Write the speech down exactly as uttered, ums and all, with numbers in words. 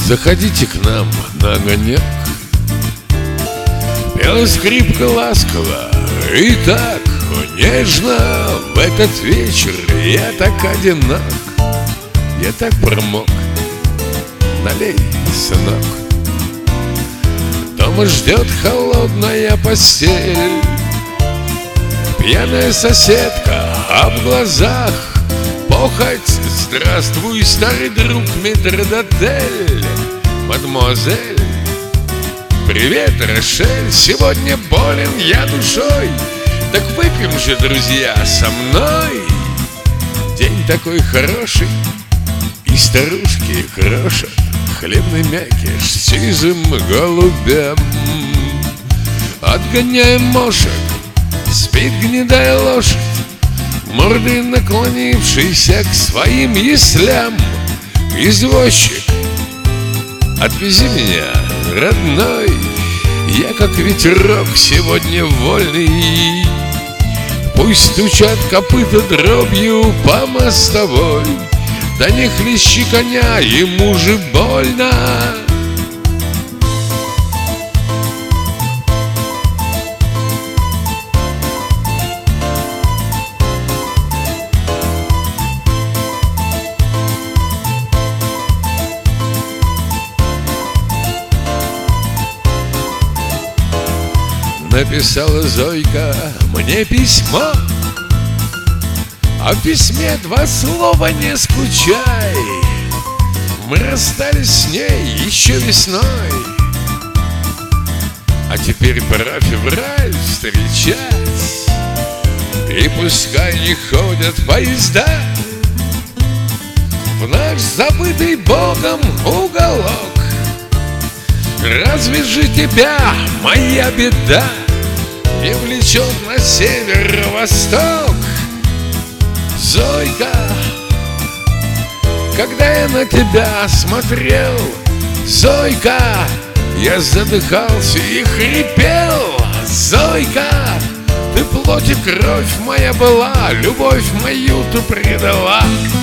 Заходите к нам на огонек. Пела скрипка ласково и так нежно. В этот вечер я так одинок, я так промок. Налей, сынок. Дома ждет холодная постель, пьяная соседка, а в глазах похоть. Здравствуй, старый друг метрдотель. Мадемуазель, привет, Рошель. Сегодня болен я душой, так выпьем же, друзья, со мной. День такой хороший, и старушки крошат хлебный мякиш сизым голубям. Отгоняем мошек, спит гнедая лошадь, мордой наклонившийся к своим яслям. Извозчик, отвези меня, родной, я как ветерок сегодня вольный. Пусть стучат копыта дробью по мостовой, да не хлещи коня, ему же больно. Написала Зойка мне письмо, а в письме два слова: не скучай. Мы расстались с ней еще весной, а теперь пора февраль встречать. И пускай не ходят поезда в наш забытый Богом уголок. Разве же тебя моя беда не влечет на северо-восток? Зойка, когда я на тебя смотрел, Зойка, я задыхался и хрипел. Зойка, ты плоть и кровь моя была, любовь мою ты предала.